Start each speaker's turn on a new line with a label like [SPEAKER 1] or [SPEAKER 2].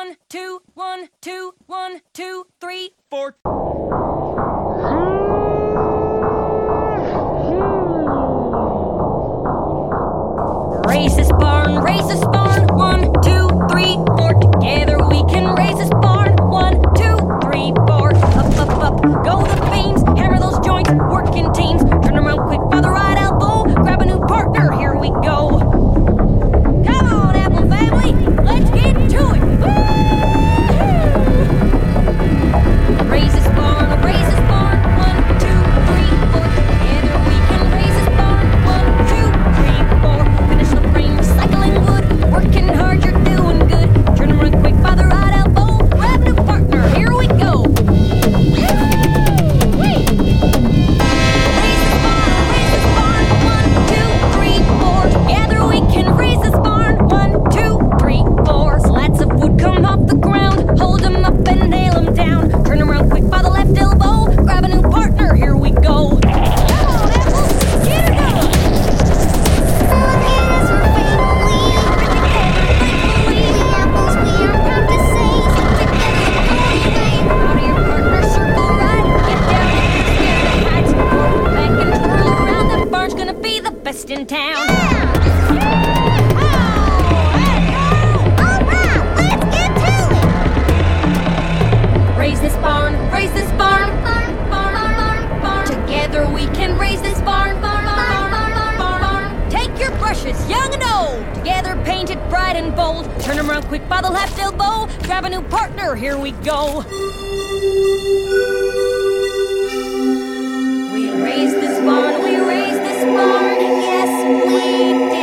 [SPEAKER 1] 1, 2, 1, 2, 1, 2, 3, 4. Raise this barn, 1, 2, 3, 4. Together we can raise this barn. 1, 2, 3, 4. Up, up, up, go the beams. Hammer those joints, work in teams. Turn around quick by the right elbow. Grab a new partner, here we go. Come on, Apple family, let's get to it. Woo-hoo! Raise this barn, 1, 2, 3, 4. Together we can raise this barn. 1, 2, 3, 4. Finish the frame, recycling wood. Working hard, you're doing good. Turn around quick by the right elbow. Grab a new partner, here we go. Raise this barn, 1, 2, 3, 4. Together we can raise this barn. 1, 2, 3, 4. Slats of wood come off the ground. Hold them up and nail them down. Turn around quick by the left elbow. Grab a new partner, here we go. Come on, Apple, get her going. Out of your partner, circle right. Get down, get the heights. Forward, back, and twirl around. That barn's gonna be the best in town. Raise this barn, raise this barn. Together we can raise this barn. Take your brushes, young and old. Together paint it bright and bold. Turn them around quick by the left elbow. Grab a new partner, here we go. We raise this barn, yes we do.